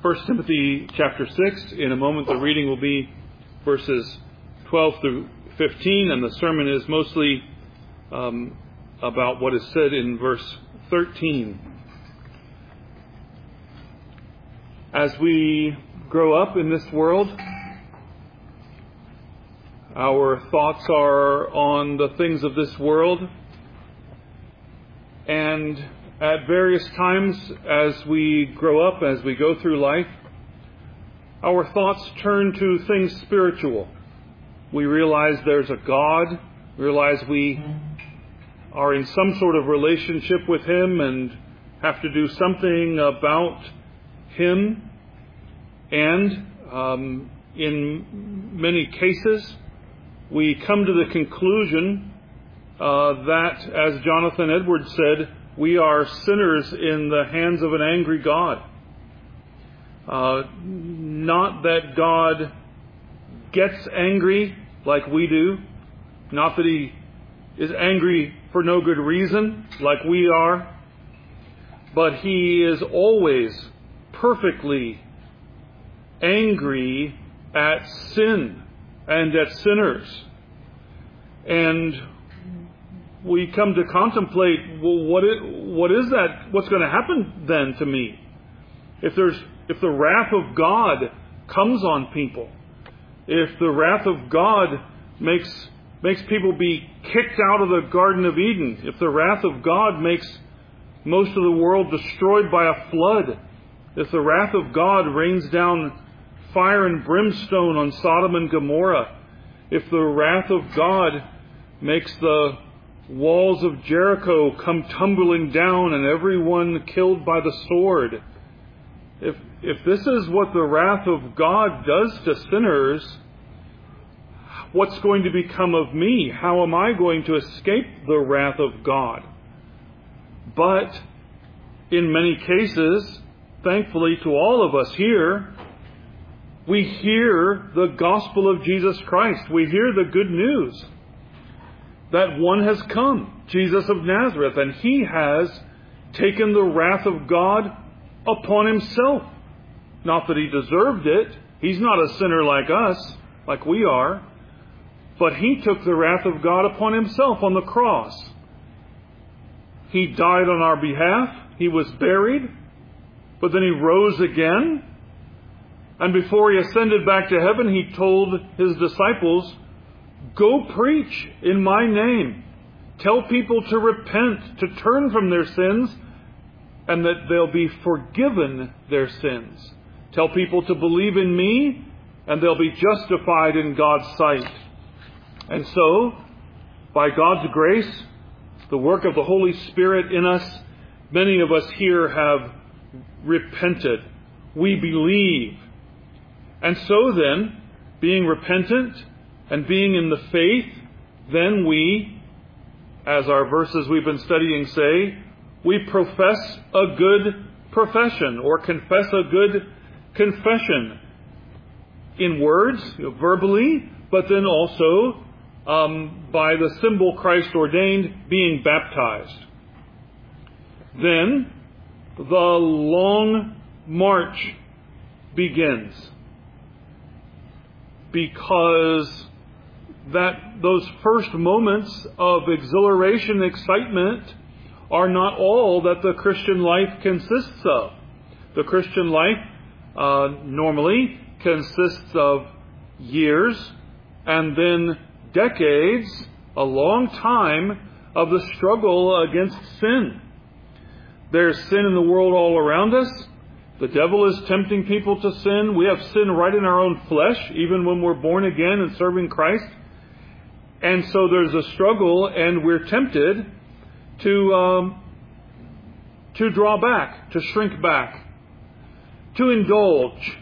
1 Timothy chapter 6. In a moment the reading will be verses 12 through 15, and the sermon is mostly about what is said in verse 13. As we grow up in this world, our thoughts are on the things of this world, and at various times as we grow up, as we go through life, our thoughts turn to things spiritual. We realize there's a God, realize we are in some sort of relationship with Him and have to do something about Him. And in many cases, we come to the conclusion that, as Jonathan Edwards said, we are sinners in the hands of an angry God. Not that God gets angry like we do. Not that He is angry for no good reason like we are. But He is always perfectly angry at sin and at sinners. And we come to contemplate, well, what is that? What's going to happen then to me? If the wrath of God comes on people, if the wrath of God makes people be kicked out of the Garden of Eden, if the wrath of God makes most of the world destroyed by a flood, if the wrath of God rains down fire and brimstone on Sodom and Gomorrah, if the wrath of God makes the walls of Jericho come tumbling down and everyone killed by the sword, if this is what the wrath of God does to sinners, what's going to become of me? How am I going to escape the wrath of God? But in many cases, thankfully to all of us here, we hear the gospel of Jesus Christ. We hear the good news that one has come, Jesus of Nazareth, and He has taken the wrath of God upon Himself. Not that He deserved it. He's not a sinner like us, like we are. But He took the wrath of God upon Himself on the cross. He died on our behalf. He was buried. But then He rose again. And before He ascended back to heaven, He told His disciples, "Go preach in my name. Tell people to repent, to turn from their sins, and that they'll be forgiven their sins. Tell people to believe in me, and they'll be justified in God's sight." And so, by God's grace, the work of the Holy Spirit in us, many of us here have repented. We believe. And so then, being repentant and being in the faith, then we, as our verses we've been studying say, we profess a good profession, or confess a good confession in words, verbally, but then also by the symbol Christ ordained, being baptized. Then the long march begins, because those first moments of exhilaration and excitement are not all that the Christian life consists of. The Christian life normally consists of years and then decades, a long time of the struggle against sin. There's sin in the world all around us. The devil is tempting people to sin. We have sin right in our own flesh, even when we're born again and serving Christ. And so there's a struggle, and we're tempted to draw back, to shrink back, to indulge,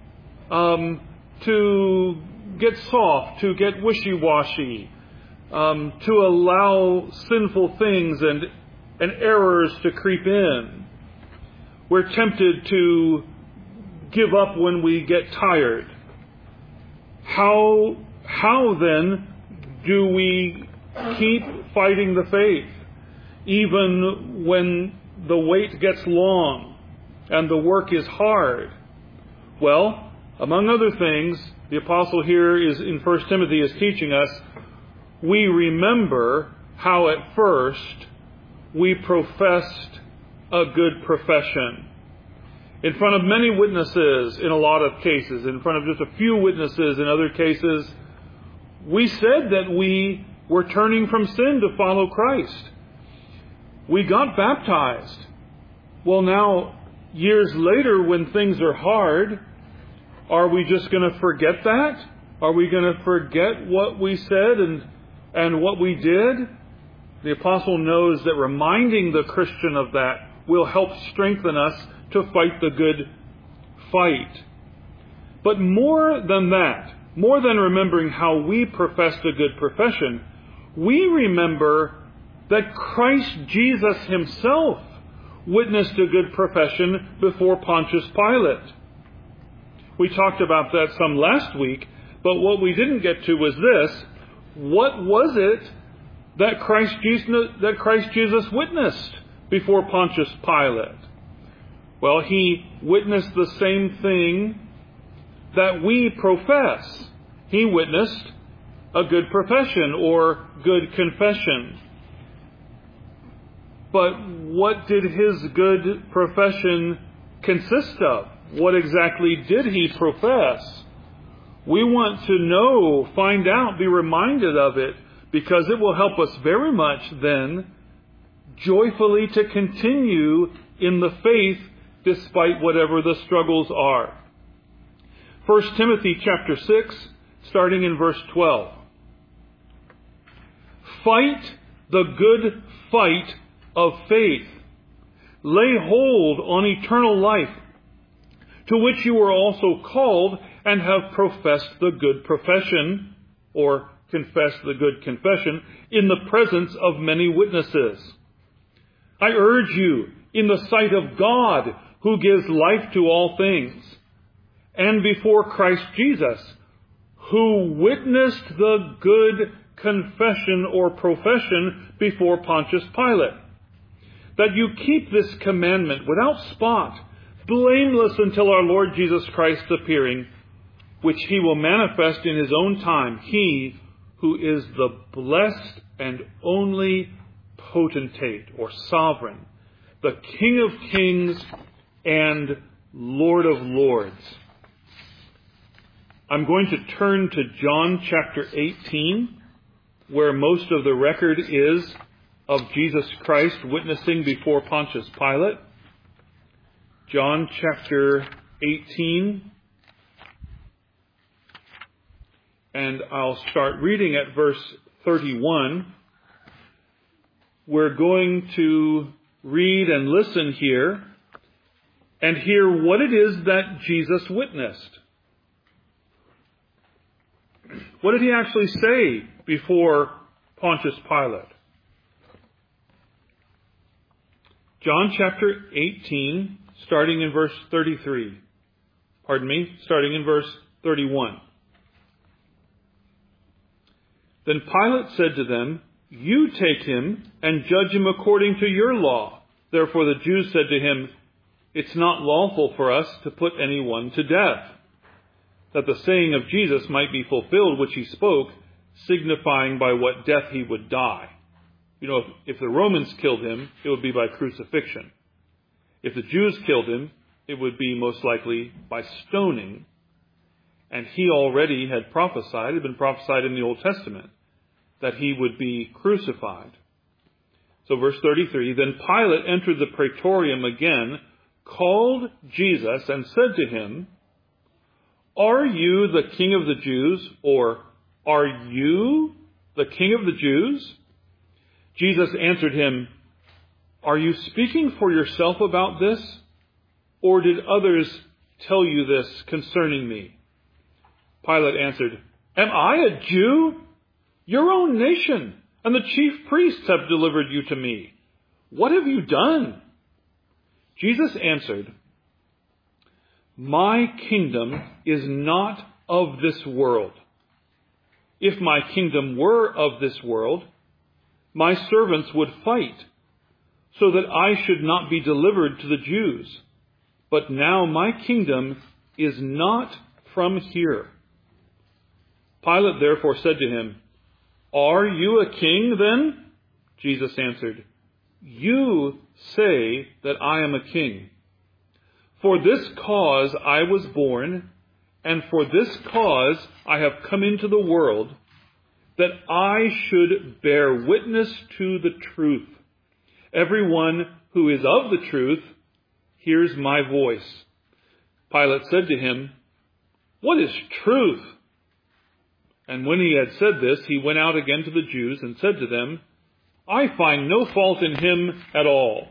to get soft, to get wishy-washy, to allow sinful things and errors to creep in. We're tempted to give up when we get tired. How then do we keep fighting the faith, even when the wait gets long and the work is hard? Well, among other things, the apostle here is in 1 Timothy is teaching us, we remember how at first we professed a good profession. In front of many witnesses in a lot of cases, in front of just a few witnesses in other cases, we said that we were turning from sin to follow Christ. We got baptized. Well, now, years later, when things are hard, are we just going to forget that? Are we going to forget what we said and what we did? The apostle knows that reminding the Christian of that will help strengthen us to fight the good fight. But more than that, more than remembering how we professed a good profession, we remember that Christ Jesus himself witnessed a good profession before Pontius Pilate. We talked about that some last week, but what we didn't get to was this. What was it that Christ Jesus witnessed before Pontius Pilate? Well, he witnessed the same thing that we profess. He witnessed a good profession or good confession. But what did his good profession consist of? What exactly did he profess? We want to know, find out, be reminded of it, because it will help us very much then joyfully to continue in the faith despite whatever the struggles are. 1 Timothy chapter 6, starting in verse 12. Fight the good fight of faith. Lay hold on eternal life, to which you were also called and have professed the good profession, or confessed the good confession, in the presence of many witnesses. I urge you, in the sight of God, who gives life to all things, and before Christ Jesus, who witnessed the good confession or profession before Pontius Pilate, that you keep this commandment without spot, blameless until our Lord Jesus Christ appearing, which he will manifest in his own time, he who is the blessed and only potentate or sovereign, the King of kings and Lord of lords. I'm going to turn to John chapter 18, where most of the record is of Jesus Christ witnessing before Pontius Pilate. John chapter 18, and I'll start reading at verse 31. We're going to read and listen here and hear what it is that Jesus witnessed. What did he actually say before Pontius Pilate? John chapter 18, starting in verse 33. Starting in verse 31. Then Pilate said to them, you take him and judge him according to your law. Therefore the Jews said to him, it's not lawful for us to put anyone to death, that the saying of Jesus might be fulfilled, which he spoke, signifying by what death he would die. You know, if the Romans killed him, it would be by crucifixion. If the Jews killed him, it would be most likely by stoning. And he already had been prophesied in the Old Testament, that he would be crucified. So verse 33, then Pilate entered the praetorium again, called Jesus, and said to him, are you the King of the Jews? Or, are you the King of the Jews? Jesus answered him, are you speaking for yourself about this? Or did others tell you this concerning me? Pilate answered, am I a Jew? Your own nation and the chief priests have delivered you to me. What have you done? Jesus answered, my kingdom is not of this world. If my kingdom were of this world, my servants would fight, so that I should not be delivered to the Jews. But now my kingdom is not from here." Pilate therefore said to him, "Are you a king then?" Jesus answered, "You say that I am a king. For this cause I was born, and for this cause I have come into the world, that I should bear witness to the truth. Everyone who is of the truth hears my voice." Pilate said to him, "What is truth?" And when he had said this, he went out again to the Jews and said to them, "I find no fault in him at all."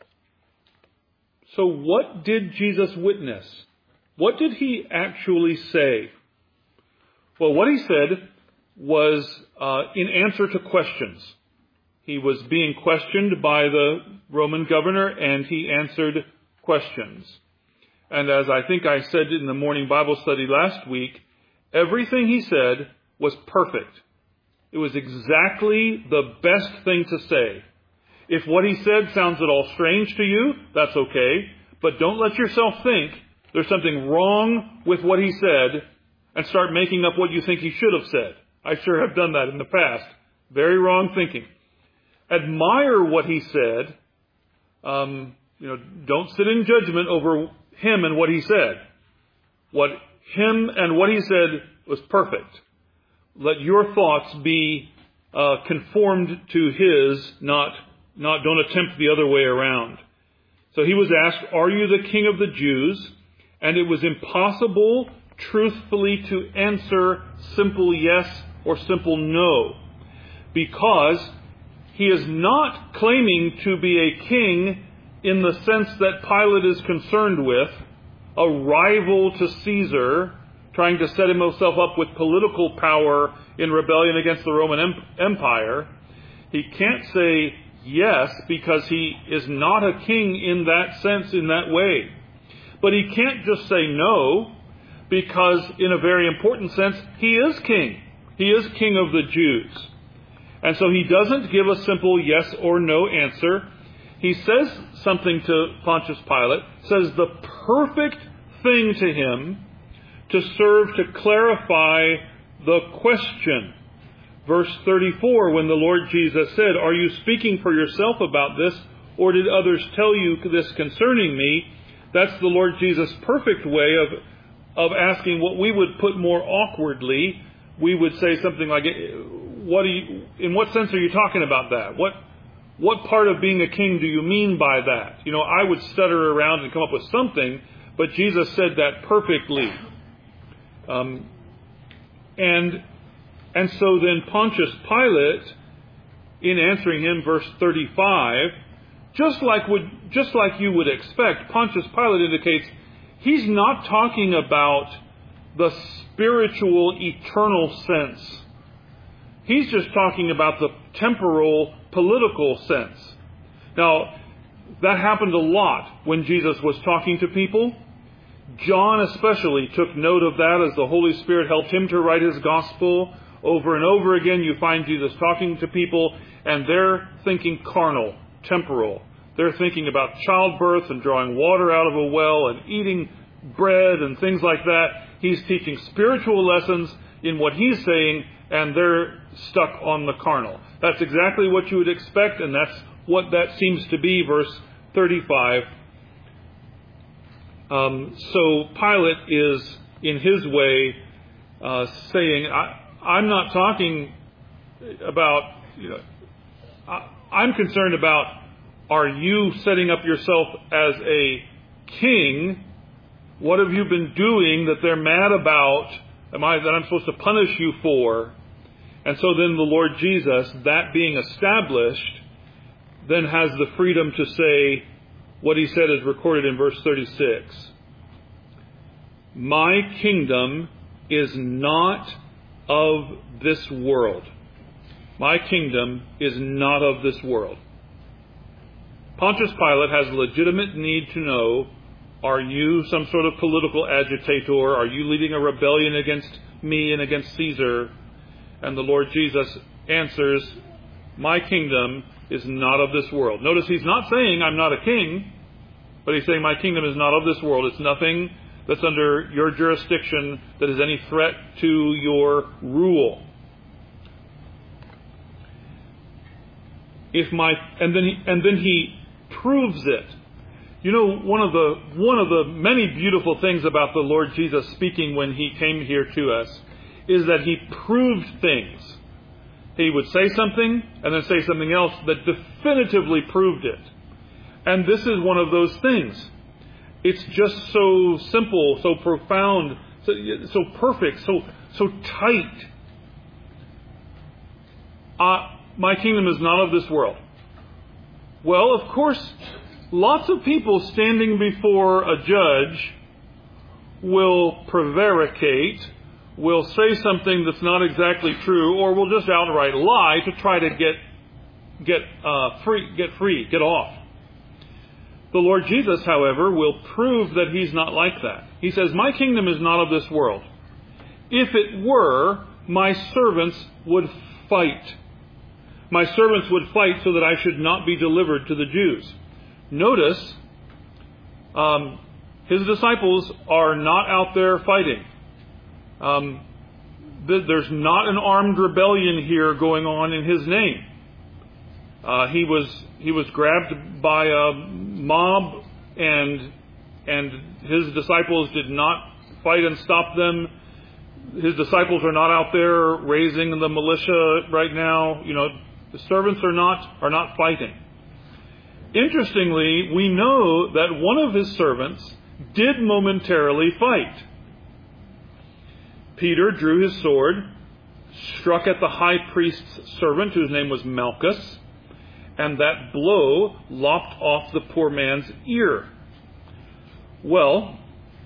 So what did Jesus witness? What did he actually say? Well, what he said was in answer to questions. He was being questioned by the Roman governor, and he answered questions. And as I think I said in the morning Bible study last week, everything he said was perfect. It was exactly the best thing to say. If what he said sounds at all strange to you, that's okay. But don't let yourself think there's something wrong with what he said and start making up what you think he should have said. I sure have done that in the past. Very wrong thinking. Admire what he said. Don't sit in judgment over him and what he said. What him and what he said was perfect. Let your thoughts be conformed to his, don't attempt the other way around. So he was asked, "Are you the king of the Jews?" And it was impossible truthfully to answer simple yes or simple no, because he is not claiming to be a king in the sense that Pilate is concerned with, a rival to Caesar, trying to set himself up with political power in rebellion against the Roman Empire. He can't say yes because he is not a king in that sense, in that way. But he can't just say no, because in a very important sense, he is king. He is king of the Jews. And so he doesn't give a simple yes or no answer. He says something to Pontius Pilate, says the perfect thing to him to serve to clarify the question. Verse 34, when the Lord Jesus said, "Are you speaking for yourself about this, or did others tell you this concerning me?" That's the Lord Jesus' perfect way of asking what we would put more awkwardly. We would say something like, in what sense are you talking about that? What part of being a king do you mean by that? I would stutter around and come up with something, but Jesus said that perfectly. And so then Pontius Pilate, in answering him, verse 35, just like you would expect, Pontius Pilate indicates he's not talking about the spiritual, eternal sense. He's just talking about the temporal, political sense. Now, that happened a lot when Jesus was talking to people. John especially took note of that as the Holy Spirit helped him to write his gospel. Over and over again, you find Jesus talking to people, and they're thinking carnal, temporal. They're thinking about childbirth and drawing water out of a well and eating bread and things like that. He's teaching spiritual lessons in what he's saying, and they're stuck on the carnal. That's exactly what you would expect, and that's what that seems to be, verse 35. So Pilate is, in his way, saying, I'm not talking about, I'm concerned about, are you setting up yourself as a king? What have you been doing that they're mad about, that I'm supposed to punish you for? And so then the Lord Jesus, that being established, then has the freedom to say what he said is recorded in verse 36. My kingdom is not of this world. My kingdom is not of this world. Pontius Pilate has a legitimate need to know, are you some sort of political agitator? Are you leading a rebellion against me and against Caesar? And the Lord Jesus answers, my kingdom is not of this world. Notice he's not saying I'm not a king, but he's saying my kingdom is not of this world. It's nothing that's under your jurisdiction that is any threat to your rule. And then he proves it. You know, one of the many beautiful things about the Lord Jesus speaking when he came here to us is that he proved things. He would say something and then say something else that definitively proved it. And this is one of those things. It's just so simple, so profound, so perfect, so tight. My kingdom is not of this world. Well, of course, lots of people standing before a judge will prevaricate, will say something that's not exactly true, or will just outright lie to try to get free, get off. The Lord Jesus, however, will prove that he's not like that. He says, my kingdom is not of this world. If it were, my servants would fight. My servants would fight so that I should not be delivered to the Jews. Notice, his disciples are not out there fighting. There's not an armed rebellion here going on in his name. He was grabbed by a mob, and his disciples did not fight and stop them. His disciples are not out there raising the militia right now. You know, the servants are not fighting. Interestingly, we know that one of his servants did momentarily fight. Peter drew his sword, struck at the high priest's servant, whose name was Malchus, and that blow lopped off the poor man's ear. Well,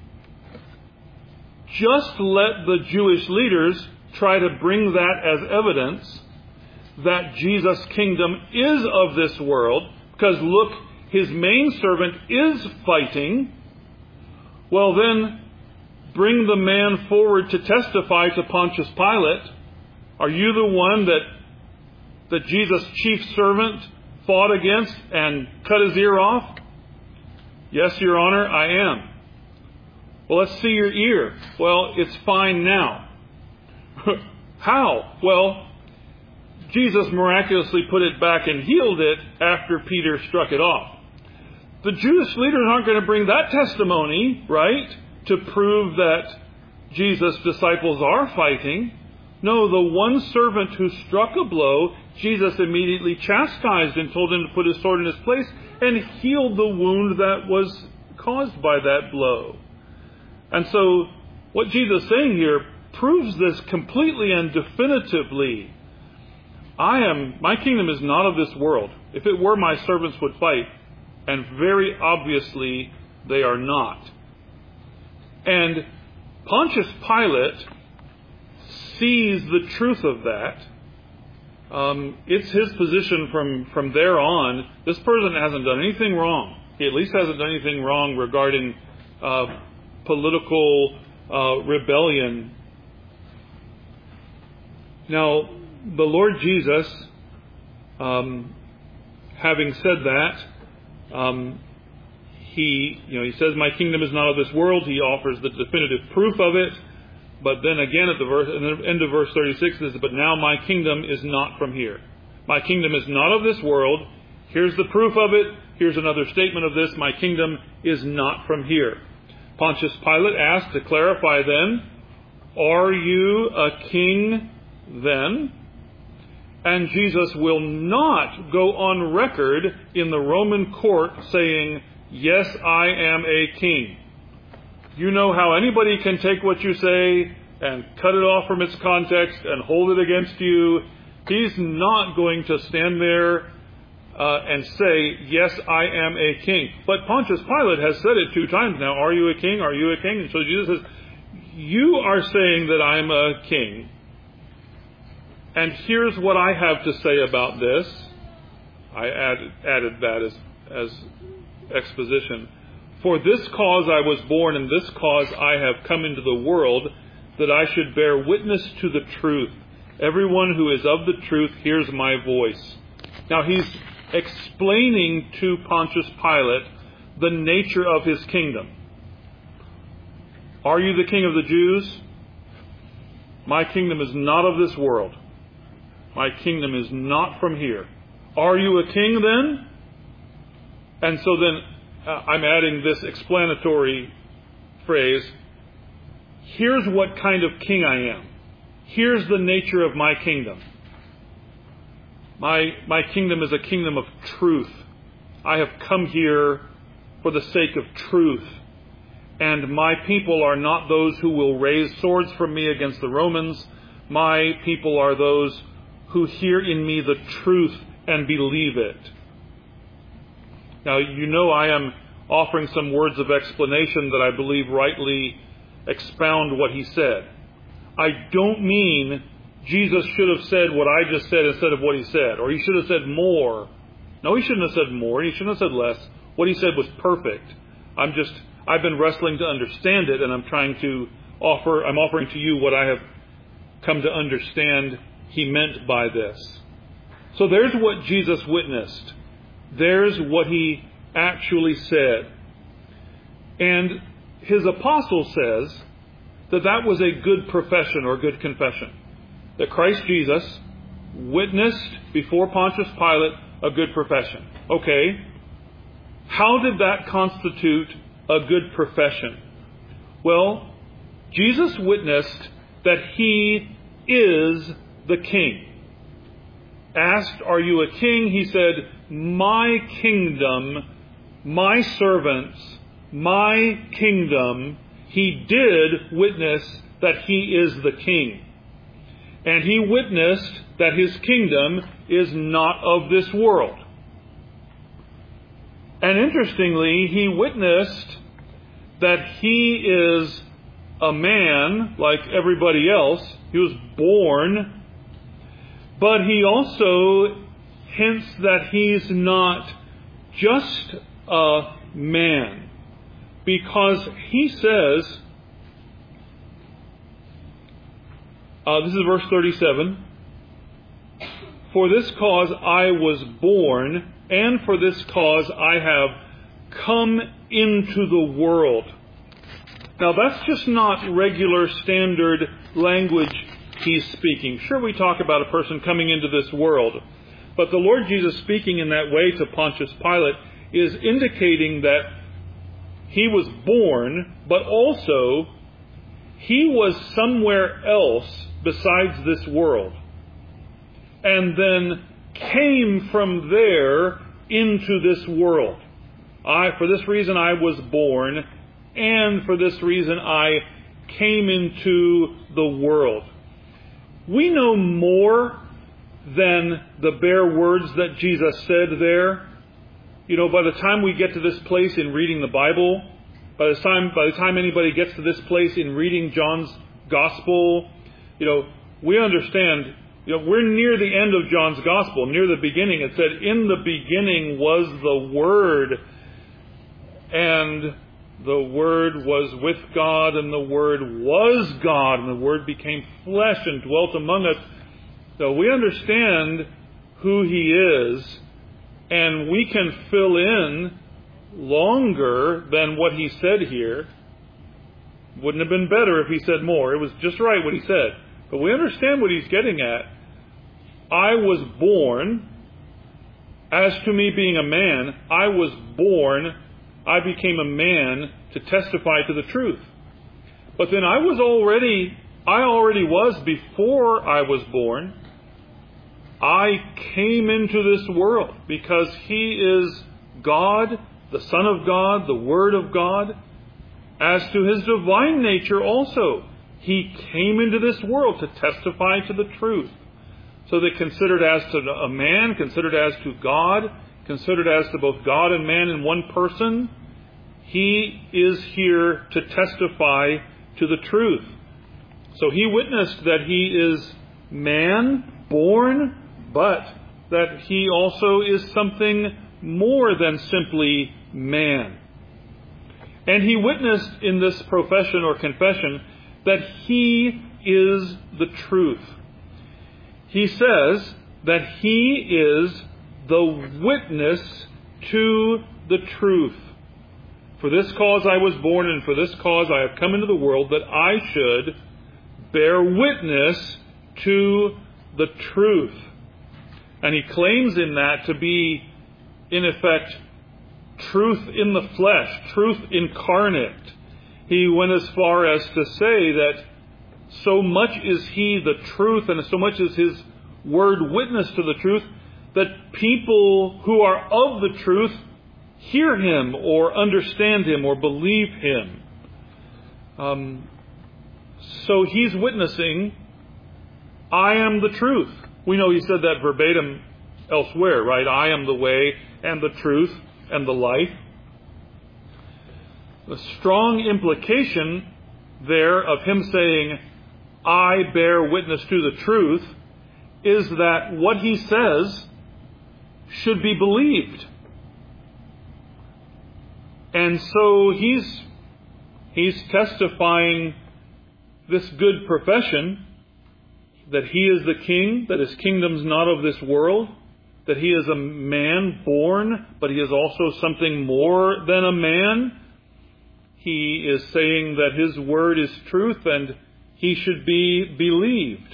just let the Jewish leaders try to bring that as evidence that Jesus' kingdom is of this world, because look, his main servant is fighting. Well, then bring the man forward to testify to Pontius Pilate. Are you the one that Jesus' chief servant fought against and cut his ear off? Yes, Your Honor, I am. Well, let's see your ear. Well, it's fine now. How? Well, Jesus miraculously put it back and healed it after Peter struck it off. The Jewish leaders aren't going to bring that testimony, right, to prove that Jesus' disciples are fighting. No, the one servant who struck a blow, Jesus immediately chastised and told him to put his sword in his place and healed the wound that was caused by that blow. And so what Jesus is saying here proves this completely and definitively. My kingdom is not of this world. If it were, my servants would fight. And very obviously, they are not. And Pontius Pilate sees the truth of that. It's his position from there on. This person hasn't done anything wrong. He at least hasn't done anything wrong regarding political rebellion. Now, the Lord Jesus, having said that, he says, my kingdom is not of this world. He offers the definitive proof of it. But then again at the end of verse 36, it says, but now my kingdom is not from here. My kingdom is not of this world. Here's the proof of it. Here's another statement of this. My kingdom is not from here. Pontius Pilate asked to clarify then, are you a king then? And Jesus will not go on record in the Roman court saying, yes, I am a king. You know how anybody can take what you say and cut it off from its context and hold it against you. He's not going to stand there and say, yes, I am a king. But Pontius Pilate has said it 2 times now. Are you a king? Are you a king? And so Jesus says, you are saying that I'm a king. And here's what I have to say about this. I added that as exposition. For this cause I was born, and this cause I have come into the world, that I should bear witness to the truth. Everyone who is of the truth hears my voice. Now he's explaining to Pontius Pilate the nature of his kingdom. Are you the King of the Jews? My kingdom is not of this world. My kingdom is not from here. Are you a king then? And so then I'm adding this explanatory phrase. Here's what kind of king I am. Here's the nature of my kingdom. My kingdom is a kingdom of truth. I have come here for the sake of truth. And my people are not those who will raise swords from me against the Romans. My people are those who hear in me the truth and believe it. Now, you know I am offering some words of explanation that I believe rightly expound what he said. I don't mean Jesus should have said what I just said instead of what he said, or he should have said more. No, he shouldn't have said more. He shouldn't have said less. What he said was perfect. I've been wrestling to understand it, and I'm offering to you what I have come to understand he meant by this. So there's what Jesus witnessed. There's what he actually said. And his apostle says that that was a good profession or good confession. That Christ Jesus witnessed before Pontius Pilate a good profession. Okay, how did that constitute a good profession? Well, Jesus witnessed that he is the king. Asked, are you a king? He said, my kingdom, my servants, my kingdom. He did witness that he is the king. And he witnessed that his kingdom is not of this world. And interestingly, he witnessed that he is a man like everybody else. He was born. But he also hints that he's not just a man. Because he says, this is verse 37, for this cause I was born, and for this cause I have come into the world. Now that's just not regular standard language he's speaking. Sure, we talk about a person coming into this world, but the Lord Jesus speaking in that way to Pontius Pilate is indicating that he was born, but also he was somewhere else besides this world, and then came from there into this world. For this reason I was born, and for this reason I came into the world. We know more than the bare words that Jesus said there. You know, by the time we get to this place in reading the Bible, by the time anybody gets to this place in reading John's Gospel, we understand, we're near the end of John's Gospel, near the beginning. It said, in the beginning was the Word, and the Word was with God, and the Word was God, and the Word became flesh and dwelt among us. So we understand who he is, and we can fill in longer than what he said here. Wouldn't have been better if he said more. It was just right what he said. But we understand what he's getting at. I was born, as to me being a man, I was born, I became a man to testify to the truth. But then I already was before I was born. I came into this world because he is God, the Son of God, the Word of God. As to his divine nature also, he came into this world to testify to the truth. So that considered as to a man, considered as to God, considered as to both God and man in one person, he is here to testify to the truth. So he witnessed that he is man, born, but that he also is something more than simply man. And he witnessed in this profession or confession that he is the truth. He says that he is the witness to the truth. For this cause I was born, and for this cause I have come into the world, that I should bear witness to the truth. And he claims in that to be, in effect, truth in the flesh, truth incarnate. He went as far as to say that so much is he the truth, and so much is his word witness to the truth, that people who are of the truth hear him or understand him or believe him. So he's witnessing, I am the truth. We know he said that verbatim elsewhere, right? I am the way and the truth and the life. The strong implication there of him saying, I bear witness to the truth, is that what he says should be believed. And so he's testifying this good profession that he is the king, that his kingdom's not of this world, that he is a man born, but he is also something more than a man. He is saying that his word is truth and he should be believed.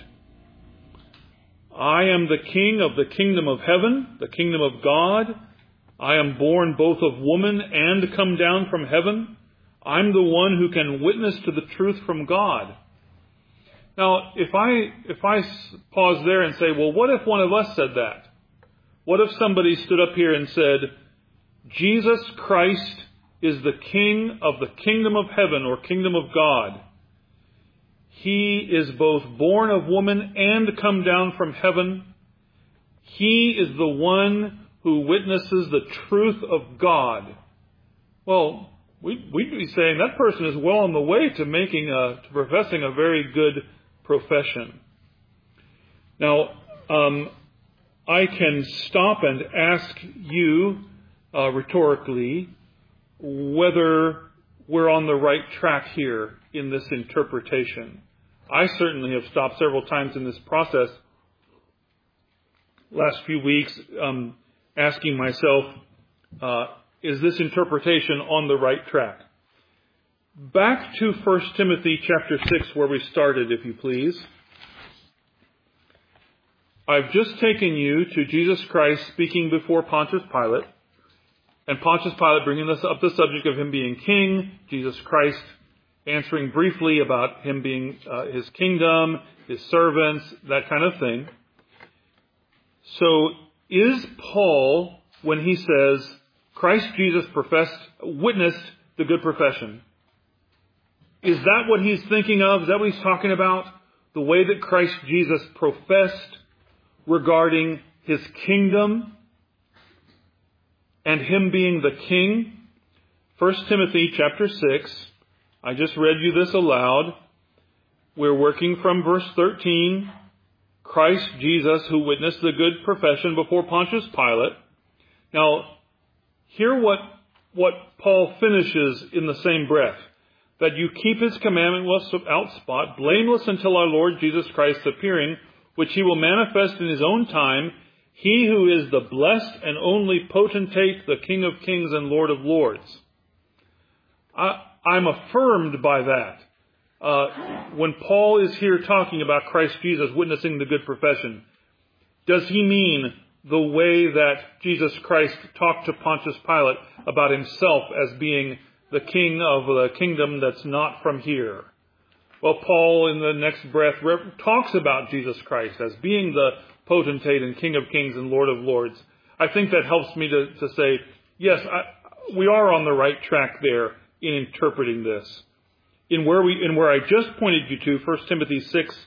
I am the king of the kingdom of heaven, the kingdom of God. I am born both of woman and come down from heaven. I'm the one who can witness to the truth from God. Now, if I pause there and say, well, what if one of us said that? What if somebody stood up here and said, Jesus Christ is the king of the kingdom of heaven or kingdom of God. He is both born of woman and come down from heaven. He is the one who witnesses the truth of God. Well, we'd be saying that person is well on the way to professing a very good profession. Now, I can stop and ask you rhetorically whether we're on the right track here in this interpretation. I certainly have stopped several times in this process last few weeks asking myself, is this interpretation on the right track? Back to 1 Timothy chapter 6 where we started, if you please. I've just taken you to Jesus Christ speaking before Pontius Pilate, and Pontius Pilate bringing up the subject of him being king, Jesus Christ answering briefly about him being his kingdom, his servants, that kind of thing. So is Paul, when he says Christ Jesus witnessed the good profession, is that what he's thinking of? Is that what he's talking about? The way that Christ Jesus professed regarding his kingdom and him being the king? 1 Timothy chapter 6. I just read you this aloud. We're working from verse 13. Christ Jesus, who witnessed the good profession before Pontius Pilate. Now, hear what Paul finishes in the same breath. That you keep his commandment without spot, blameless until our Lord Jesus Christ's appearing, which he will manifest in his own time, he who is the blessed and only potentate, the King of kings and Lord of lords. I'm affirmed by that. When Paul is here talking about Christ Jesus witnessing the good profession, does he mean the way that Jesus Christ talked to Pontius Pilate about himself as being the king of the kingdom that's not from here? Well, Paul in the next breath talks about Jesus Christ as being the potentate and King of kings and Lord of lords. I think that helps me to say, yes, we are on the right track there in interpreting this. In where I just pointed you to, 1 Timothy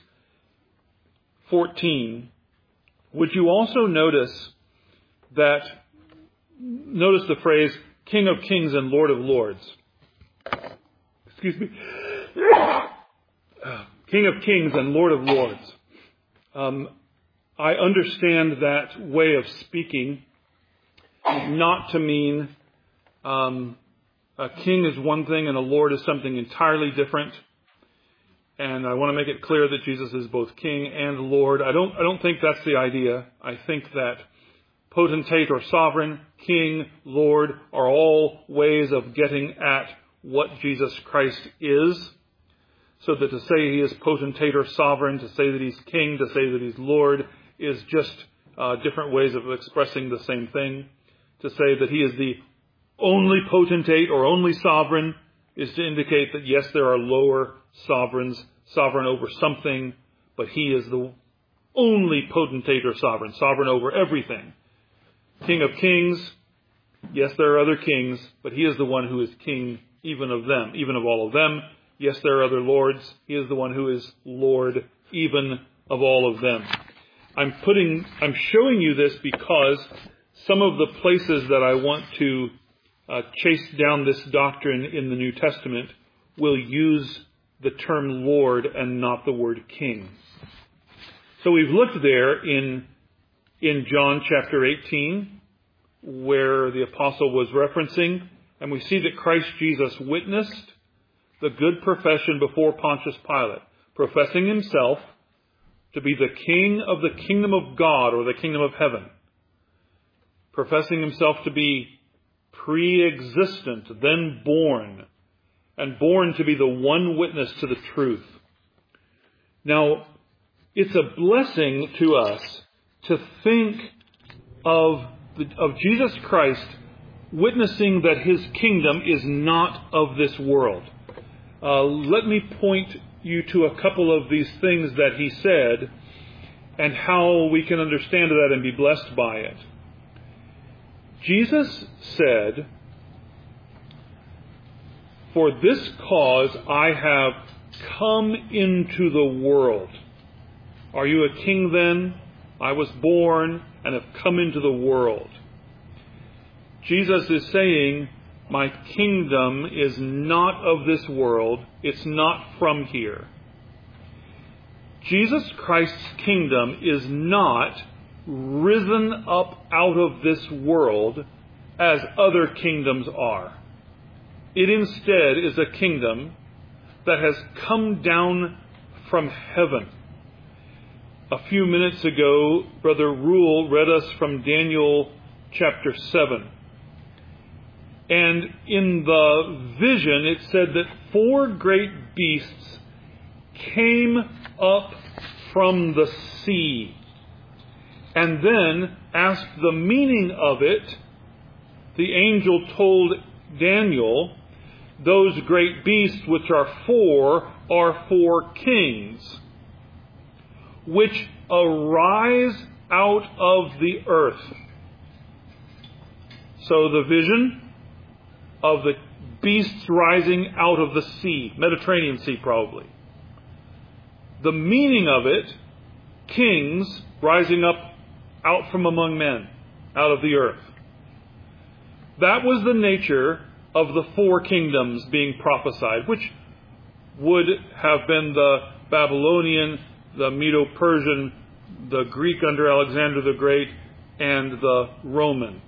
6:14, would you also notice the phrase King of kings and Lord of lords? Excuse me. King of kings and Lord of lords. I understand that way of speaking not to mean a king is one thing and a Lord is something entirely different. And I want to make it clear that Jesus is both King and Lord. I don't think that's the idea. I think that potentate or sovereign, king, Lord, are all ways of getting at what Jesus Christ is. So that to say he is potentate or sovereign, to say that he's king, to say that he's Lord, is just different ways of expressing the same thing. To say that he is the only potentate or only sovereign is to indicate that yes, there are lower sovereigns, sovereign over something, but he is the only potentate or sovereign, sovereign over everything. King of kings, yes, there are other kings, but he is the one who is king even of them, even of all of them. Yes, there are other lords. He is the one who is Lord even of all of them. I'm showing you this because some of the places that I want to chase down this doctrine in the New Testament will use the term Lord and not the word king. So we've looked there in John chapter 18, where the apostle was referencing, and we see that Christ Jesus witnessed the good profession before Pontius Pilate, professing himself to be the king of the kingdom of God or the kingdom of heaven, professing himself to be pre-existent, then born, and born to be the one witness to the truth. Now, it's a blessing to us to think of Jesus Christ witnessing that his kingdom is not of this world. Let me point you to a couple of these things that he said and how we can understand that and be blessed by it. Jesus said, "For this cause I have come into the world." Are you a king then? I was born and have come into the world. Jesus is saying, my kingdom is not of this world. It's not from here. Jesus Christ's kingdom is not risen up out of this world as other kingdoms are. It instead is a kingdom that has come down from heaven. A few minutes ago, Brother Rule read us from Daniel chapter 7. And in the vision, it said that 4 great beasts came up from the sea. And then asked the meaning of it. The angel told Daniel, those great beasts which are 4 kings, which arise out of the earth. So the vision of the beasts rising out of the sea, Mediterranean Sea probably. The meaning of it, kings rising up out from among men, out of the earth. That was the nature of the 4 kingdoms being prophesied, which would have been the Babylonian, the Medo-Persian, the Greek under Alexander the Great, and the Roman.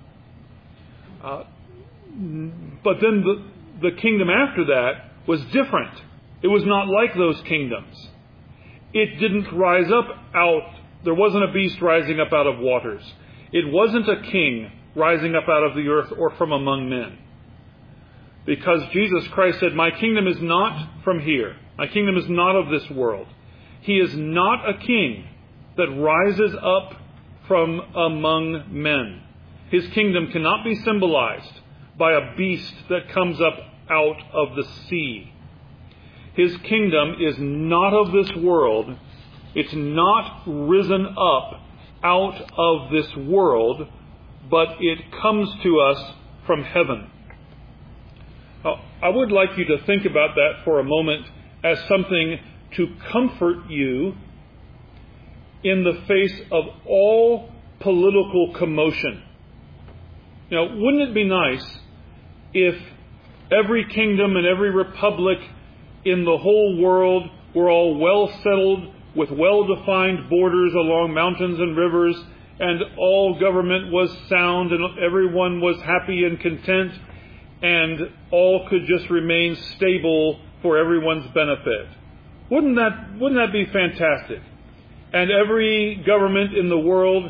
But then the kingdom after that was different. It was not like those kingdoms. It didn't rise up out. There wasn't a beast rising up out of waters. It wasn't a king rising up out of the earth or from among men. Because Jesus Christ said, my kingdom is not from here. My kingdom is not of this world. He is not a king that rises up from among men. His kingdom cannot be symbolized by a beast that comes up out of the sea. His kingdom is not of this world. It's not risen up out of this world, but it comes to us from heaven. Now, I would like you to think about that for a moment as something to comfort you in the face of all political commotion. Wouldn't it be nice if every kingdom and every republic in the whole world were all well settled with well-defined borders along mountains and rivers, and all government was sound and everyone was happy and content, and all could just remain stable for everyone's benefit? Wouldn't that be fantastic? And every government in the world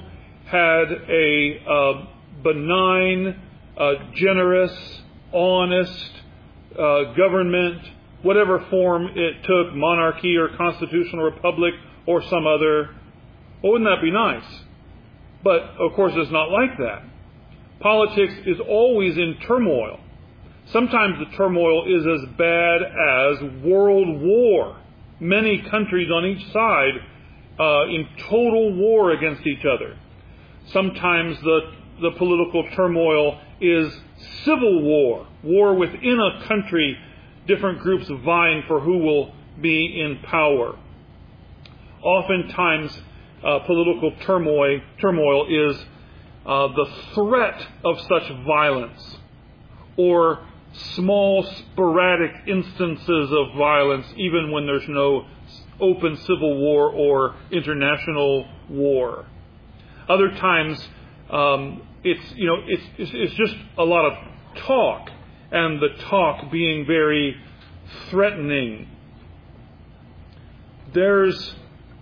had a benign, generous, honest government, whatever form it took, monarchy or constitutional republic or some other, well, wouldn't that be nice? But, of course, it's not like that. Politics is always in turmoil. Sometimes the turmoil is as bad as world war. Many countries on each side in total war against each other. Sometimes the political turmoil is civil war, war within a country, different groups vying for who will be in power. Oftentimes, political turmoil is the threat of such violence, or small sporadic instances of violence, even when there's no open civil war or international war. Other times, it's just a lot of talk, and the talk being very threatening. There's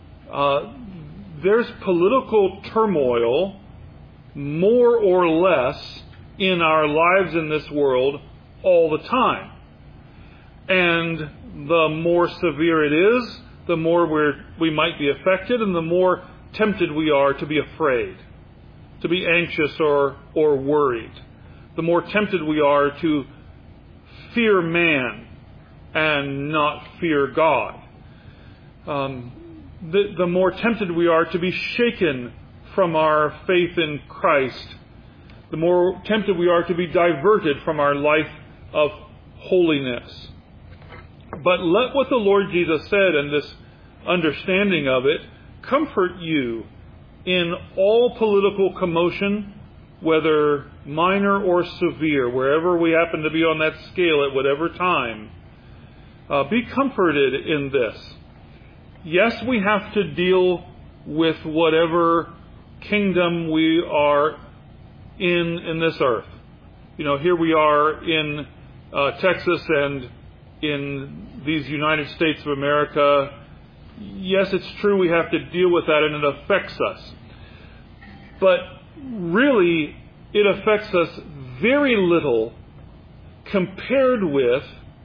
political turmoil, more or less, in our lives in this world all the time. And the more severe it is, the more we might be affected, and the more tempted we are to be afraid, to be anxious or worried. The more tempted we are to fear man and not fear God. The more tempted we are to be shaken from our faith in Christ. The more tempted we are to be diverted from our life of holiness. But let what the Lord Jesus said and this understanding of it comfort you in all political commotion, whether minor or severe, wherever we happen to be on that scale at whatever time. Be comforted in this. Yes, we have to deal with whatever kingdom we are in this earth. Here we are in Texas and in these United States of America. Yes, it's true we have to deal with that, and it affects us. But really, it affects us very little compared with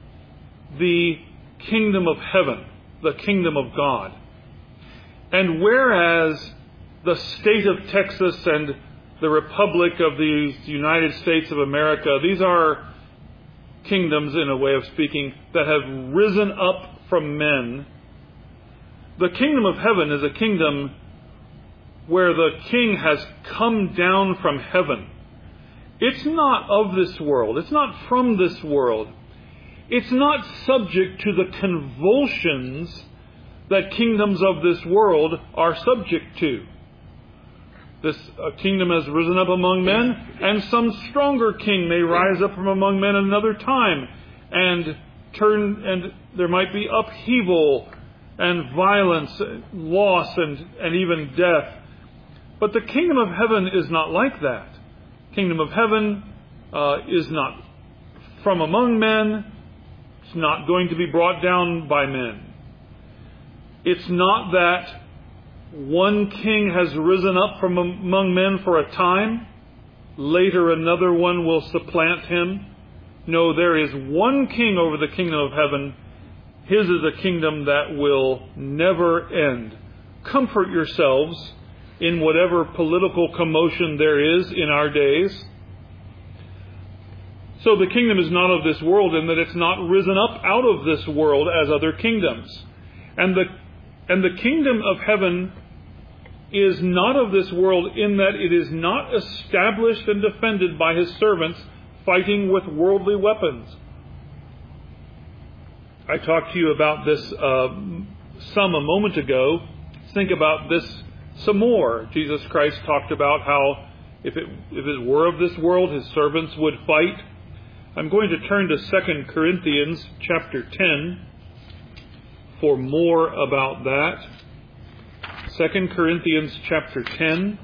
the kingdom of heaven, the kingdom of God. And whereas the state of Texas and the Republic of the United States of America, these are kingdoms, in a way of speaking, that have risen up from men, the kingdom of heaven is a kingdom where the king has come down from heaven. It's not of this world. It's not from this world. It's not subject to the convulsions that kingdoms of this world are subject to. This kingdom has risen up among men, and some stronger king may rise up from among men at another time, and there might be upheaval and violence, loss, and even death. But the kingdom of heaven is not like that. Kingdom of heaven is not from among men. It's not going to be brought down by men. It's not that one king has risen up from among men for a time, later another one will supplant him. No, there is one king over the kingdom of heaven. His is a kingdom that will never end. Comfort yourselves in whatever political commotion there is in our days. So the kingdom is not of this world, in that it's not risen up out of this world as other kingdoms. And the kingdom of heaven is not of this world, in that it is not established and defended by his servants fighting with worldly weapons. I talked to you about this some a moment ago. Think about this some more. Jesus Christ talked about how if it were of this world, his servants would fight. I'm going to turn to 2 Corinthians chapter 10 for more about that. 2 Corinthians chapter 10.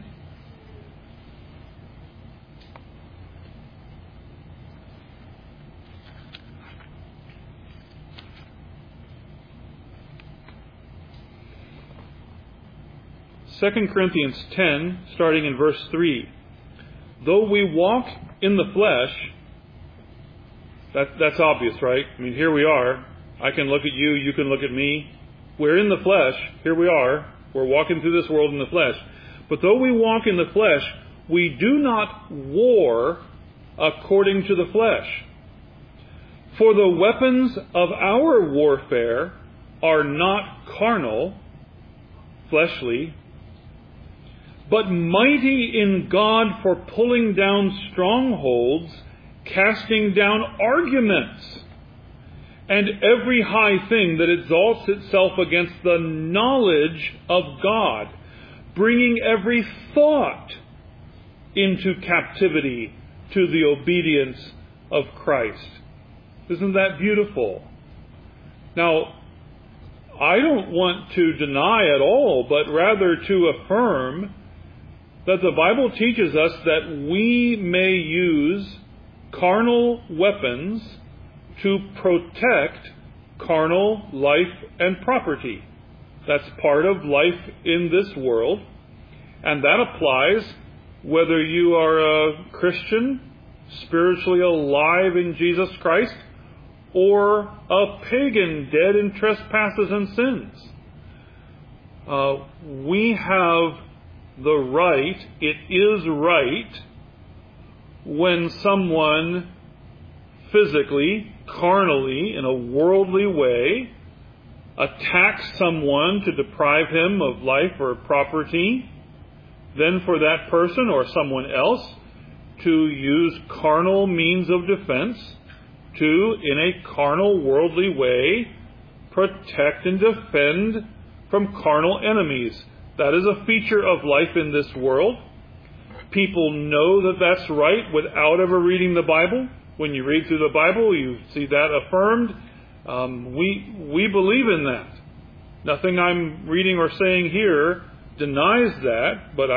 2 Corinthians 10, starting in verse 3. Though we walk in the flesh, that's obvious, right? I mean, here we are. I can look at you, you can look at me. We're in the flesh. Here we are. We're walking through this world in the flesh. But though we walk in the flesh, we do not war according to the flesh. For the weapons of our warfare are not carnal, fleshly, but mighty in God for pulling down strongholds, casting down arguments, and every high thing that exalts itself against the knowledge of God, bringing every thought into captivity to the obedience of Christ. Isn't that beautiful? Now, I don't want to deny at all, but rather to affirm that the Bible teaches us that we may use carnal weapons to protect carnal life and property. That's part of life in this world, and that applies whether you are a Christian, spiritually alive in Jesus Christ, or a pagan dead in trespasses and sins. We have the right, it is right, when someone physically, carnally, in a worldly way, attacks someone to deprive him of life or property, then for that person or someone else to use carnal means of defense to, in a carnal, worldly way, protect and defend from carnal enemies. That is a feature of life in this world. People know that that's right without ever reading the Bible. When you read through the Bible, you see that affirmed. We believe in that. Nothing I'm reading or saying here denies that, but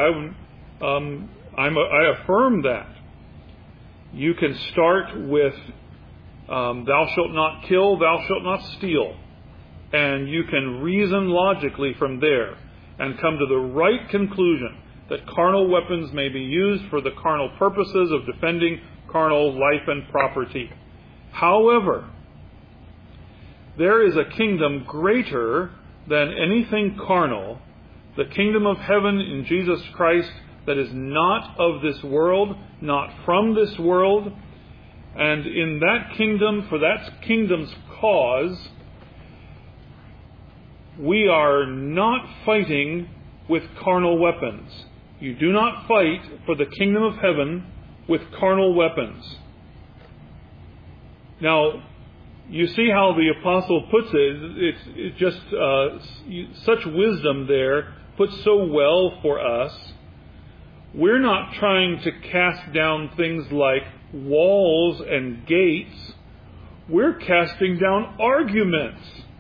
I affirm that. You can start with thou shalt not kill, thou shalt not steal. And you can reason logically from there and come to the right conclusion that carnal weapons may be used for the carnal purposes of defending carnal life and property. However, there is a kingdom greater than anything carnal, the kingdom of heaven in Jesus Christ, that is not of this world, not from this world. And in that kingdom, for that kingdom's cause, we are not fighting with carnal weapons. You do not fight for the kingdom of heaven with carnal weapons. Now, you see how the apostle puts it. It's just such wisdom there, put so well for us. We're not trying to cast down things like walls and gates. We're casting down arguments.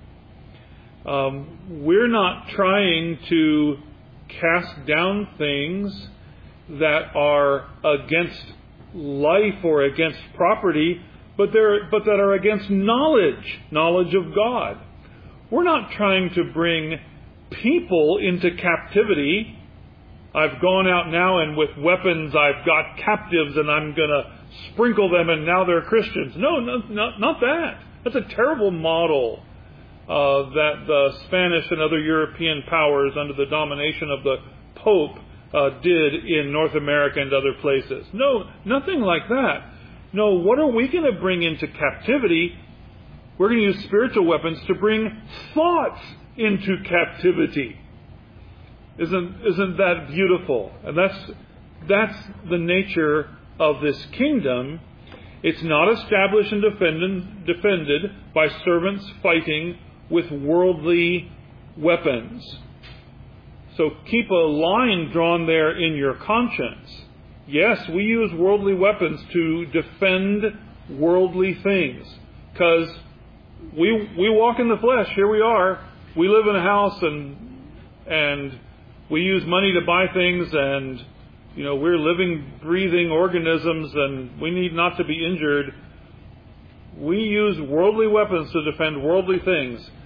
We're not trying to cast down things that are against life or against property, but that are against knowledge of God. We're not trying to bring people into captivity. I've gone out now and with weapons I've got captives and I'm going to sprinkle them and now they're Christians. No, not that. That's a terrible model that the Spanish and other European powers under the domination of the Pope did in North America and other places. No, nothing like that. No, what are we going to bring into captivity? We're going to use spiritual weapons to bring thoughts into captivity. Isn't that beautiful? And that's the nature of this kingdom. It's not established and defended by servants fighting with worldly weapons. So keep a line drawn there in your conscience. Yes, we use worldly weapons to defend worldly things. Because we walk in the flesh. Here we are. We live in a house and we use money to buy things, and we're living, breathing organisms, and we need not to be injured. We use worldly weapons to defend worldly things.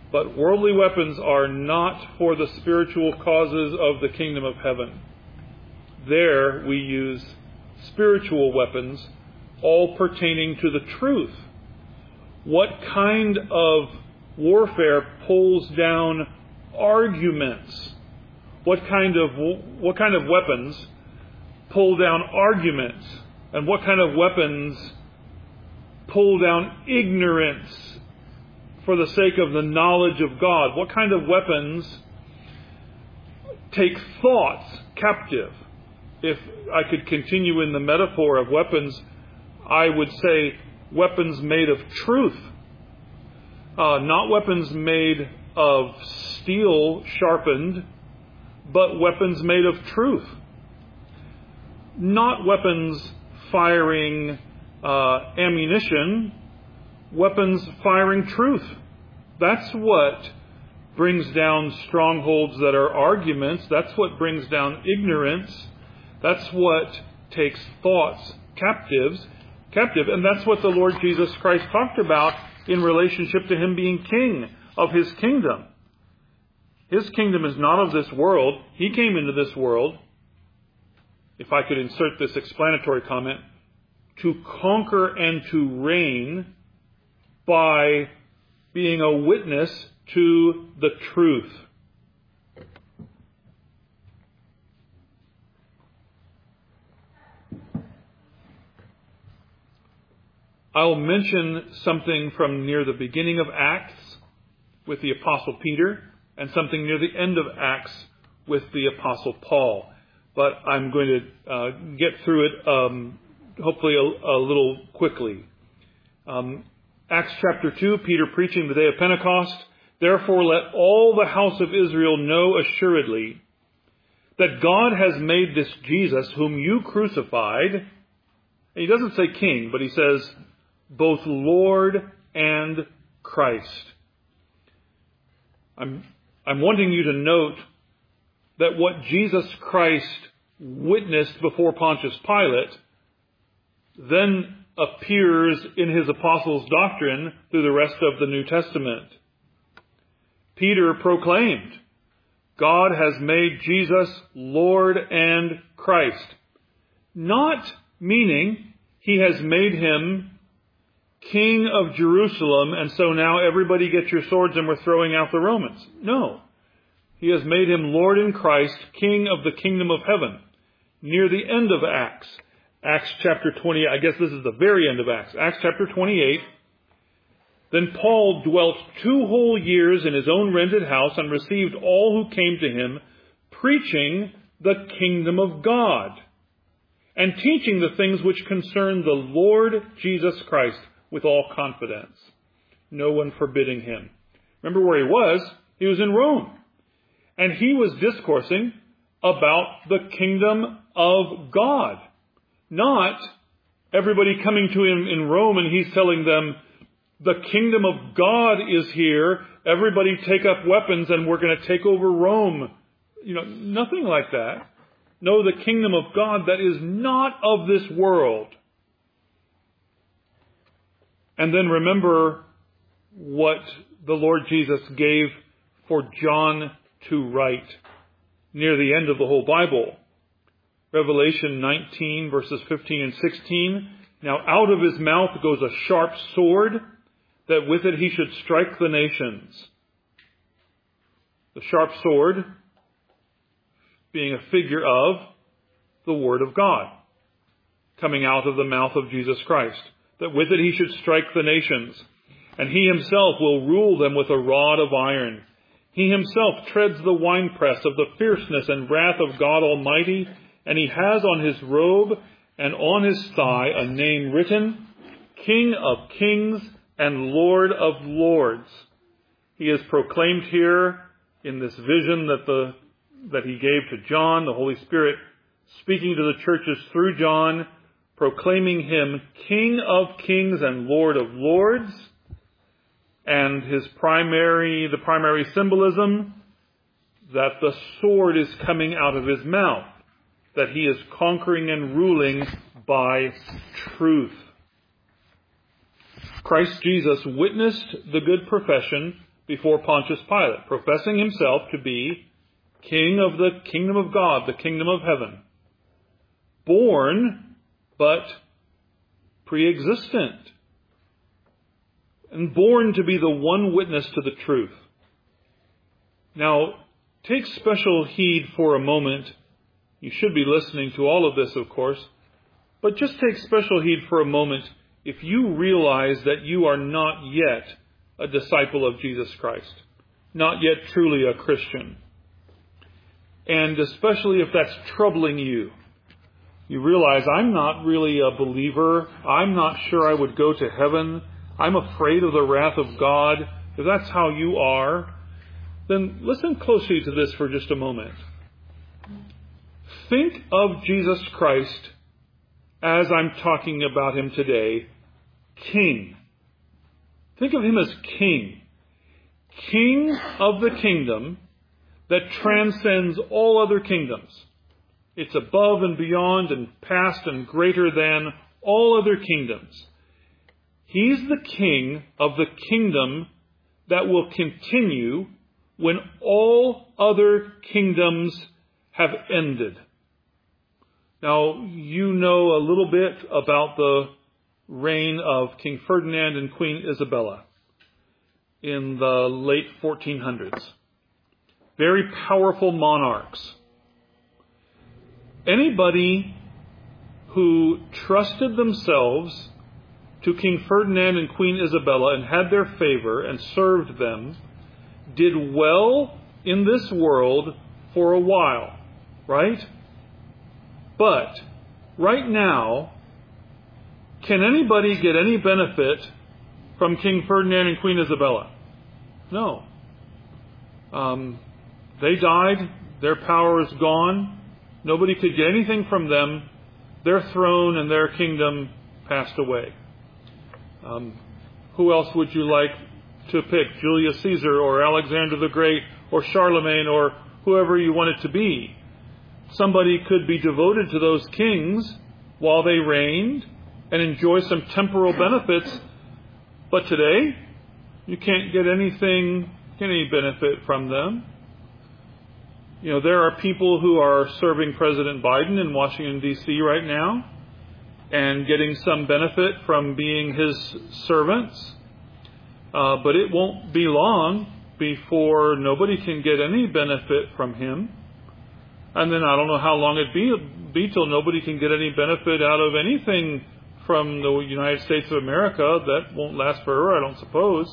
But worldly weapons are not for the spiritual causes of the kingdom of heaven. There we use spiritual weapons, all pertaining to the truth. What kind of warfare pulls down arguments? What kind of weapons pull down arguments? And what kind of weapons pull down ignorance for the sake of the knowledge of God? What kind of weapons take thoughts captive? If I could continue in the metaphor of weapons, I would say weapons made of truth. Not weapons made of steel sharpened, but weapons made of truth. Not weapons firing ammunition, weapons firing truth. That's what brings down strongholds that are arguments. That's what brings down ignorance. That's what takes thoughts captive. And that's what the Lord Jesus Christ talked about in relationship to Him being king of His kingdom. His kingdom is not of this world. He came into this world, if I could insert this explanatory comment, to conquer and to reign by being a witness to the truth. I'll mention something from near the beginning of Acts with the Apostle Peter and something near the end of Acts with the Apostle Paul. But I'm going to get through it hopefully a little quickly. Acts chapter 2, Peter preaching the day of Pentecost. Therefore let all the house of Israel know assuredly that God has made this Jesus whom you crucified. And he doesn't say king, but he says both Lord and Christ. I'm wanting you to note that what Jesus Christ witnessed before Pontius Pilate then appears in his apostles' doctrine through the rest of the New Testament. Peter proclaimed, God has made Jesus Lord and Christ. Not meaning He has made Him King of Jerusalem, and so now everybody get your swords and we're throwing out the Romans. No. He has made Him Lord in Christ, King of the kingdom of heaven. Near the end of Acts, Acts chapter 20, I guess this is the very end of Acts, Acts chapter 28, then Paul dwelt 2 whole years in his own rented house and received all who came to him, preaching the kingdom of God and teaching the things which concern the Lord Jesus Christ with all confidence, no one forbidding him. Remember where he was? He was in Rome. And he was discoursing about the kingdom of God. Not everybody coming to him in Rome and he's telling them, the kingdom of God is here. Everybody take up weapons and we're going to take over Rome. Nothing like that. No, the kingdom of God that is not of this world. And then remember what the Lord Jesus gave for John to write near the end of the whole Bible. Revelation 19 verses 15 and 16. Now out of his mouth goes a sharp sword, that with it he should strike the nations. The sharp sword being a figure of the Word of God, coming out of the mouth of Jesus Christ. That with it he should strike the nations. And he himself will rule them with a rod of iron. He himself treads the winepress of the fierceness and wrath of God Almighty. And he has on his robe and on his thigh a name written, King of Kings and Lord of Lords. He is proclaimed here in this vision that he gave to John, the Holy Spirit speaking to the churches through John, proclaiming him King of Kings and Lord of Lords. And the primary symbolism, that the sword is coming out of his mouth, that he is conquering and ruling by truth. Christ Jesus witnessed the good profession, before Pontius Pilate, professing himself to be king of the kingdom of God, the kingdom of heaven. Born, but pre-existent. And born to be the one witness to the truth. Now, take special heed for a moment. You should be listening to all of this, of course. But just take special heed for a moment if you realize that you are not yet a disciple of Jesus Christ. Not yet truly a Christian. And especially if that's troubling you. You realize, I'm not really a believer. I'm not sure I would go to heaven. I'm afraid of the wrath of God. If that's how you are, then listen closely to this for just a moment. Think of Jesus Christ as I'm talking about him today, King. Think of him as King. King of the kingdom that transcends all other kingdoms. It's above and beyond and past and greater than all other kingdoms. He's the king of the kingdom that will continue when all other kingdoms have ended. Now, you know a little bit about the reign of King Ferdinand and Queen Isabella in the late 1400s. Very powerful monarchs. Anybody who trusted themselves to King Ferdinand and Queen Isabella and had their favor and served them did well in this world for a while, right? But right now, can anybody get any benefit from King Ferdinand and Queen Isabella? No. They died. Their power is gone. Nobody could get anything from them. Their throne and their kingdom passed away. Who else would you like to pick? Julius Caesar or Alexander the Great or Charlemagne or whoever you want it to be. Somebody could be devoted to those kings while they reigned and enjoy some temporal benefits. But today, you can't get any benefit from them. You know, there are people who are serving President Biden in Washington, D.C. right now and getting some benefit from being his servants. But it won't be long before nobody can get any benefit from him. And then I don't know how long it'd be till nobody can get any benefit out of anything from the United States of America. That won't last forever, I don't suppose.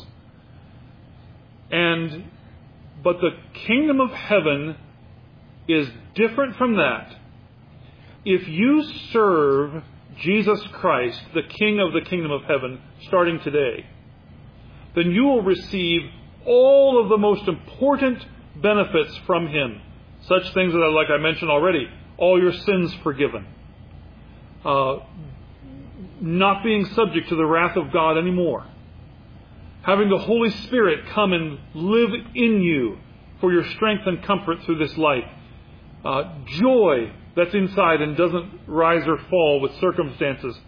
But the kingdom of heaven is different from that. If you serve Jesus Christ, the King of the kingdom of heaven, starting today, then you will receive all of the most important benefits from him. Such things that, like I mentioned already, all your sins forgiven. Not being subject to the wrath of God anymore. Having the Holy Spirit come and live in you for your strength and comfort through this life. Joy that's inside and doesn't rise or fall with circumstances.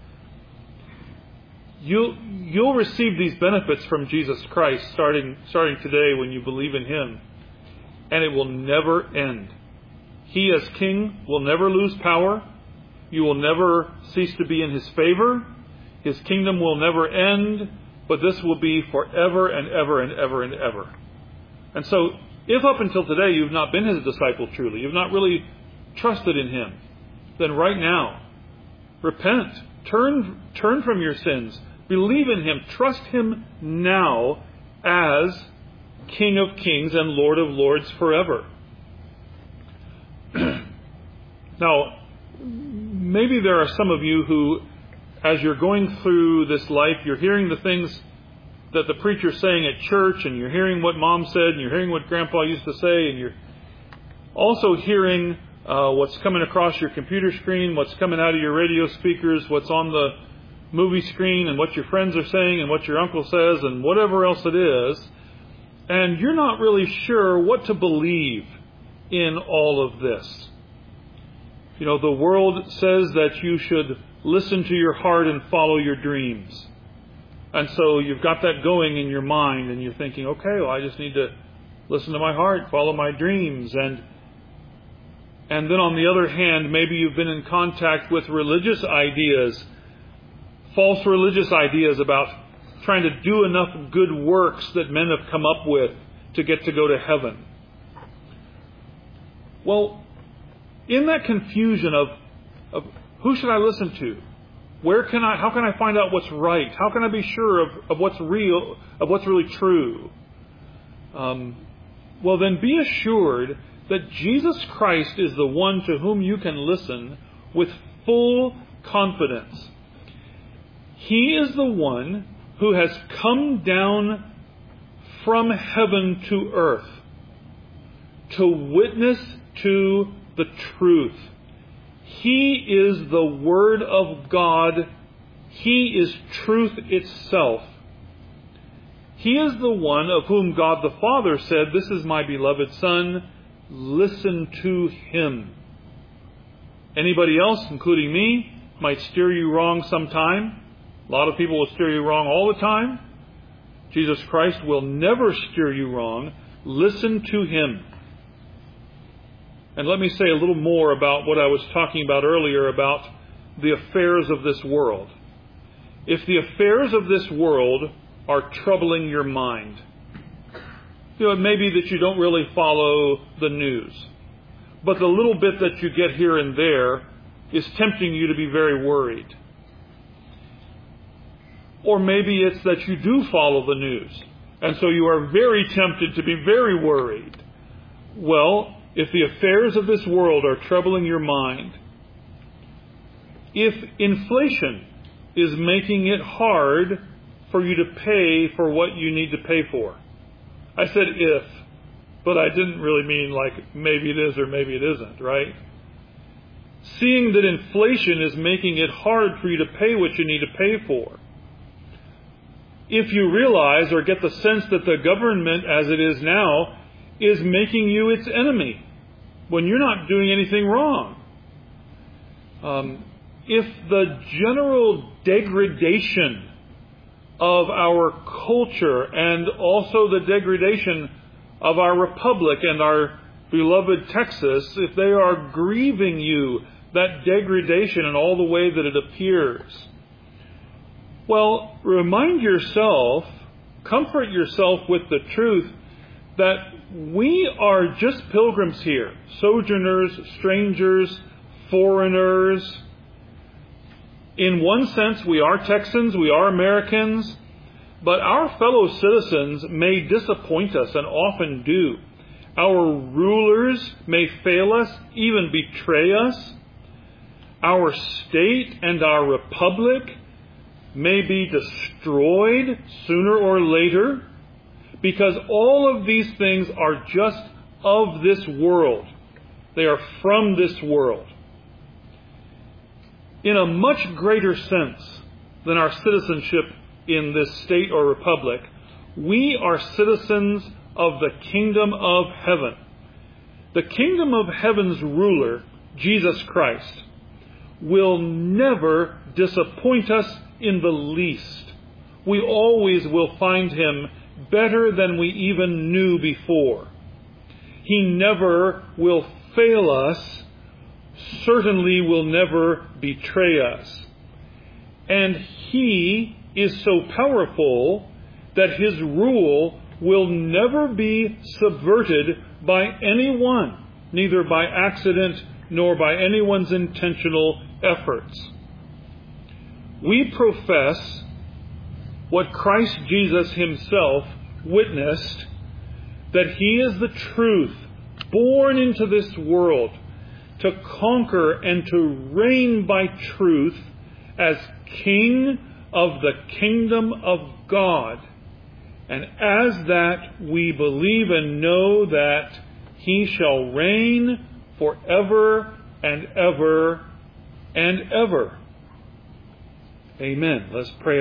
You'll receive these benefits from Jesus Christ starting today when you believe in him. And it will never end. He as king will never lose power. You will never cease to be in his favor. His kingdom will never end, but this will be forever and ever and ever and ever. And so, if up until today you've not been his disciple truly, you've not really trusted in him, then right now, repent. Turn from your sins. Believe in him. Trust him now as King of kings and Lord of lords forever. Now, maybe there are some of you who, as you're going through this life, you're hearing the things that the preacher's saying at church, and you're hearing what mom said, and you're hearing what grandpa used to say, and you're also hearing what's coming across your computer screen, what's coming out of your radio speakers, what's on the movie screen, and what your friends are saying, and what your uncle says, and whatever else it is. And you're not really sure what to believe in all of this. You know, the world says that you should listen to your heart and follow your dreams. And so you've got that going in your mind, and you're thinking, okay, well, I just need to listen to my heart, follow my dreams. And then on the other hand, maybe you've been in contact with religious ideas, false religious ideas about trying to do enough good works that men have come up with to get to go to heaven. Well, in that confusion of who should I listen to? How can I find out what's right? How can I be sure of what's real, of what's really true? Well, then be assured that Jesus Christ is the one to whom you can listen with full confidence. He is the one who has come down from heaven to earth to witness to the truth. He is the Word of God. He is truth itself. He is the one of whom God the Father said, "This is my beloved Son, listen to him." Anybody else, including me, might steer you wrong sometime. A lot of people will steer you wrong all the time. Jesus Christ will never steer you wrong. Listen to him. And let me say a little more about what I was talking about earlier about the affairs of this world. If the affairs of this world are troubling your mind, it may be that you don't really follow the news, but the little bit that you get here and there is tempting you to be very worried. Or maybe it's that you do follow the news, and so you are very tempted to be very worried. Well, if the affairs of this world are troubling your mind, if inflation is making it hard for you to pay for what you need to pay for. I said if, but I didn't really mean like maybe it is or maybe it isn't, right? Seeing that inflation is making it hard for you to pay what you need to pay for. If you realize or get the sense that the government as it is now is making you its enemy when you're not doing anything wrong. If the general degradation of our culture and also the degradation of our republic and our beloved Texas, if they are grieving you, that degradation in all the way that it appears, well, remind yourself, comfort yourself with the truth that we are just pilgrims here, sojourners, strangers, foreigners. In one sense, we are Texans, we are Americans, but our fellow citizens may disappoint us and often do. Our rulers may fail us, even betray us. Our state and our republic may be destroyed sooner or later, because all of these things are just of this world. They are from this world. In a much greater sense than our citizenship in this state or republic, we are citizens of the kingdom of heaven. The kingdom of heaven's ruler, Jesus Christ, will never disappoint us in the least. We always will find him better than we even knew before. He never will fail us, certainly will never betray us. And he is so powerful that his rule will never be subverted by anyone, neither by accident nor by anyone's intentional efforts. We profess what Christ Jesus himself witnessed, that he is the truth, born into this world, to conquer and to reign by truth as King of the kingdom of God. And as that, we believe and know that he shall reign forever and ever and ever. Amen. Let's pray.